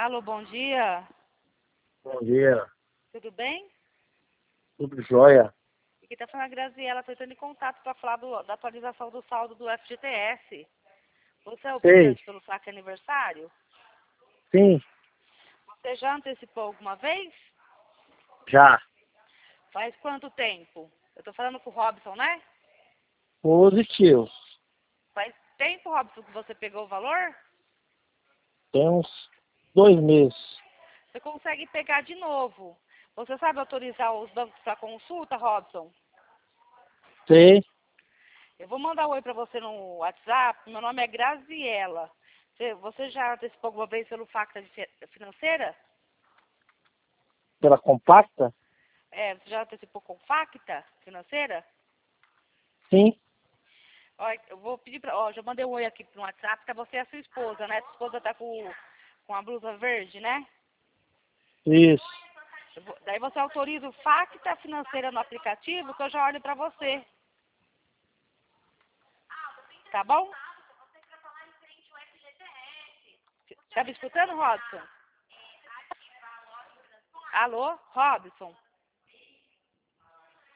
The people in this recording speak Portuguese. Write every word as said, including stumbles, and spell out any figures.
Alô, bom dia. Bom dia, Tudo bem? tudo jóia? Aqui está falando a Graziela, estou entrando em contato para falar do- da atualização do saldo do F G T S. Você é o Sei, pediante pelo saque aniversário? sim, Você já antecipou alguma vez? já. Faz quanto tempo? Eu estou falando com o Robson, né? Positivo. Faz tempo, Robson, que você pegou o valor? Tem uns dois meses. Você consegue pegar de novo. Você sabe autorizar os bancos para consulta, Robson? Sei, Eu vou mandar um oi para você no WhatsApp. Meu nome é Graziela. Você, você já antecipou alguma vez pelo Facta de Fi- Financeira? pela compacta? É, você já antecipou com Facta Financeira? Sim, Ó, eu vou pedir para... Ó, já mandei um oi aqui no WhatsApp para você e a sua esposa, né? Sua esposa tá com, com a blusa verde, né? isso. Eu vou- daí você autoriza o Facta Financeira no aplicativo que eu já olho para você. Tá bom? Tá me escutando, Robson? Alô, Robson?